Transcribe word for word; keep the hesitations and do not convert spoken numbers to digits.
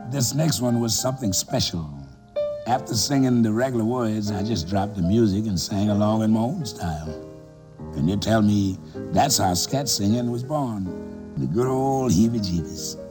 This next one was something special. After singing the regular words, I just dropped the music and sang along in my own style. And they tell me that's how scat singing was born. The good old heebie-jeebies.